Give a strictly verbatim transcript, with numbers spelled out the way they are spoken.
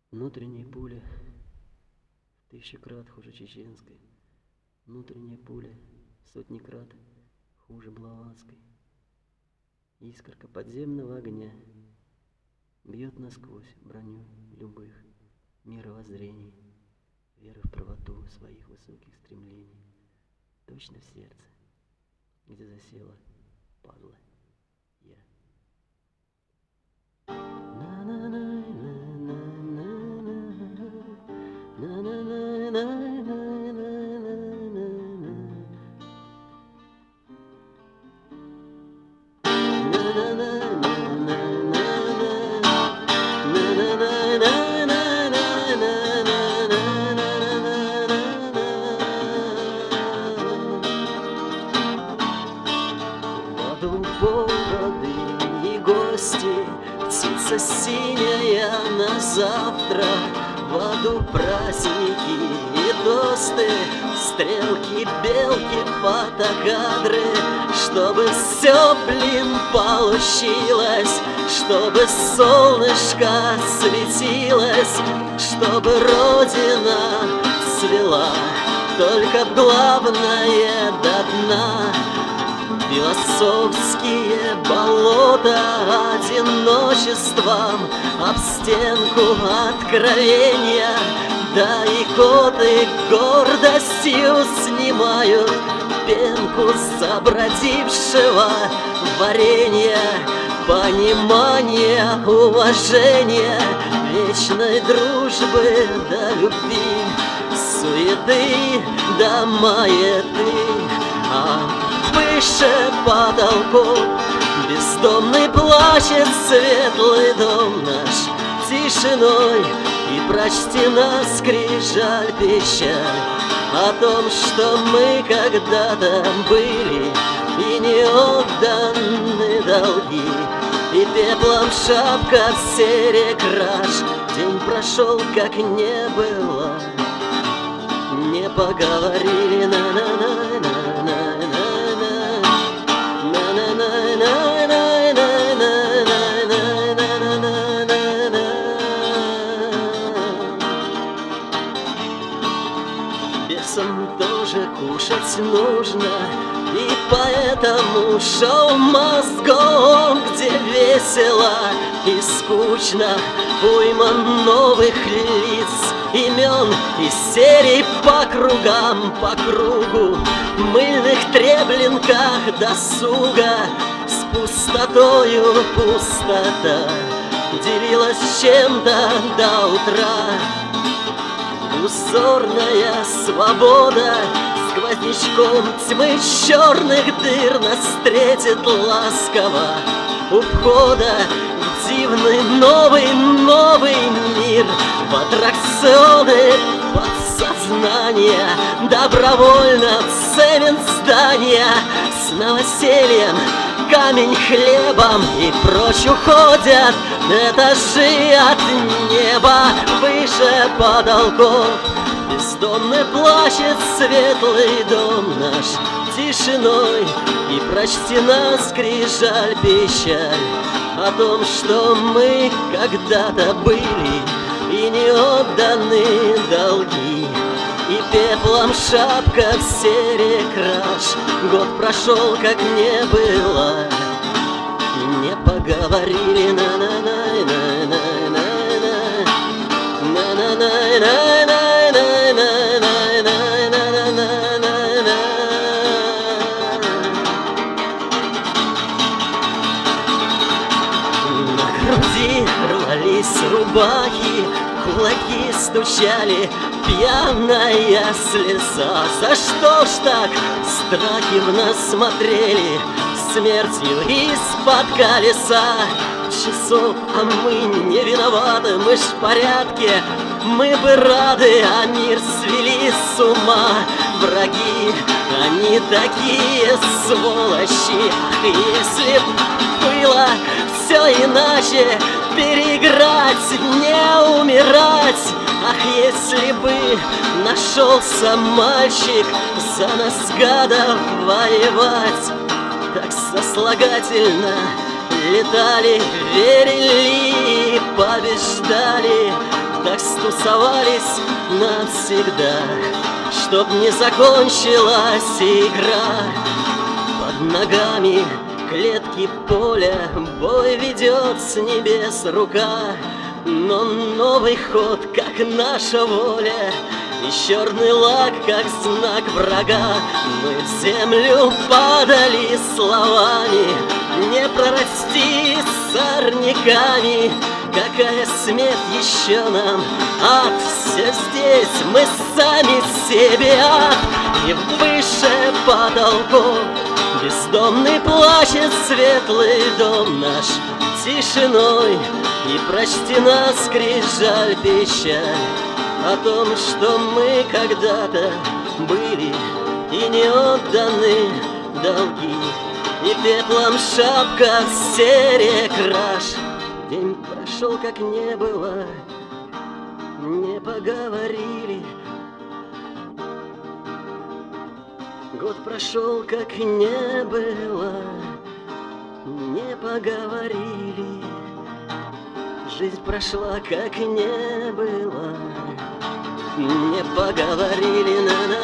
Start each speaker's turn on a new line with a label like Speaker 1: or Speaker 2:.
Speaker 1: Внутренняя пуля в тысячу крат хуже чеченской. Внутренняя пуля в сотни крат хуже блаватской. Искорка подземного огня бьет насквозь броню любых мировоззрений, веры в правоту своих высоких стремлений, точно в сердце, где засела падла я. Поводы и гости, птица синяя на завтра, в аду праздники и тосты, стрелки, белки, фотокадры, чтобы все, блин, получилось, чтобы солнышко светилось, чтобы Родина цвела, только главное до дна. Философские болота одиночеством об стенку откровения, да и коты гордостью снимают пенку с обродившего варенья. Понимание, уважение, вечной дружбы до любви, суеты до маяты, а выше потолков бездомный плачет светлый дом наш тишиной, и прочтена скрижаль печаль о том, что мы когда-то были и не отданы долги, и пеплом шапка в сере краж. День прошел, как не было, не поговорили, на-на-на-на-на. Бесам тоже кушать нужно, и поэтому шоу мозгом, где весело и скучно, уйма новых лиц, имен из серий по кругам, по кругу, мыльных треблинках досуга. С пустотою пустота делилась чем-то до утра. Узорная свобода сквознячком тьмы черных дыр нас встретит ласково у входа в дивный новый, новый мир, в аттракционы подсознания, добровольно в цемент здания с новосельем, камень хлебом и прочь уходят этажи от неба выше потолков. Бездомный плачет светлый дом наш тишиной, и прочтена скрижаль печаль о том, что мы когда-то были и не отданы долги, и пеплом шапка в сере краж. Год прошел, как не было, не поговорили, на-на-на-на-на-на-на, на груди рвались рубахи, кулаки стучали, пьяная слеза. За что ж так страхи в нас смотрели, смертью из-под колеса часов, а мы не виноваты, мы ж в порядке, мы бы рады, а мир свели с ума враги, они такие сволочи. Ах, если б было все иначе, переиграть, не умирать. Ах, если бы нашелся мальчик за нас, гадов, воевать, так сослагательно летали, верили и побеждали, так стусовались навсегда, чтоб не закончилась игра. Под ногами клетки поля бой ведет с небес рука, но новый ход, как наша воля, и черный лак, как знак врага. Мы в землю падали словами, не прорасти сорняками. Какая смерть еще нам? Ад, все здесь, мы сами себе ад. И выше потолков бездомный плачет светлый дом наш тишиной. И прочти нас, скрижаль, печаль о том, что мы когда-то были и не отданы долги. И пеплом шапка в сере краш. День прошел, как не было, не поговорили. Год прошел, как не было, не поговорили. Жизнь прошла, как не было, не поговорили. На-на.